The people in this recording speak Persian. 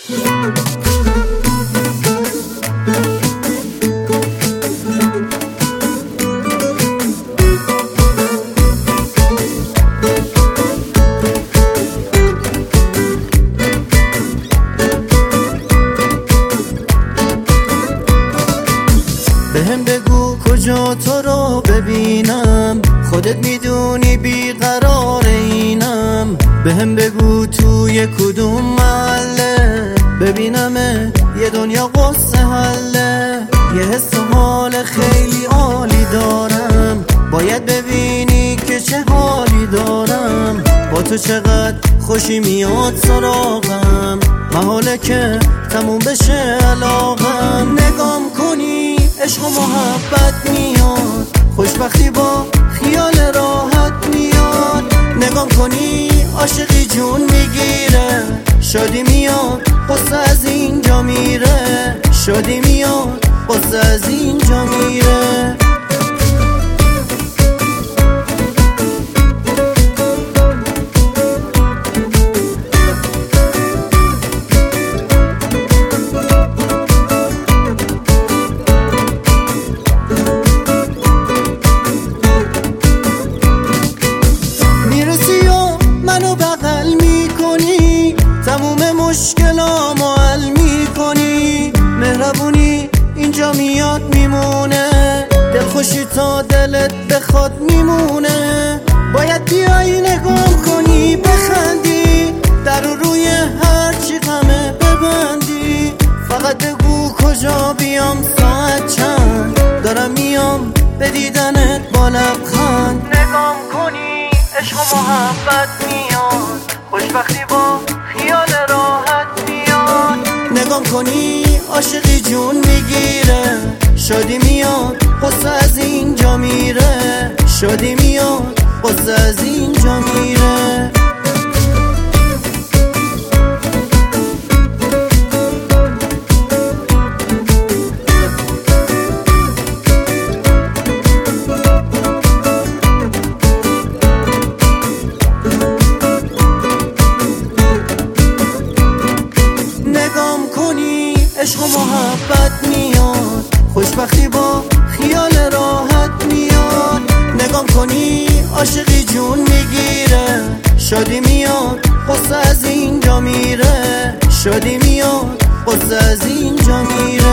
بهم بگو کجا تو رو ببینم، خودت میدونی بیقرار اینم. بهم بگو توی کدوم محله ببینم یه دنیا قصه حله. یه حس و حال خیلی عالی دارم، باید ببینی که چه حالی دارم. با تو چقدر خوشی میاد سراغم، محاله که تموم بشه علاقم. نگام کنی عشق و محبت میاد، خوشبختی با خیال راحت میاد. نگام کنی عاشقی جون میگیره، شادی میاد قصه از اینجا میره. شادی میاد قصه از اینجا میره. تموم مشکلامو حل میکنی، مهربونی اینجا میاد میمونه. دلخوشی تا دلت بخواد میمونه. باید بیایی نگام کنی بخندی، در روی هر چی غمه ببندی. فقط بگو کجا بیام، ساعت چند، دارم میام به دیدنت با لبخند. نگام کنی عشق و محبت میاد، خوشبختی با خیال راحت میاد. نگام کنی عاشقی جون میگیره، شادی میاد قصه از اینجا میره. شادی میاد قصه از اینجا میره. عشق و محبت میاد، خوشبختی با خیال راحت میاد. نگام کنی عاشقی جون میگیره، شادی میاد قصه از اینجا میره. شادی میاد قصه از اینجا میره.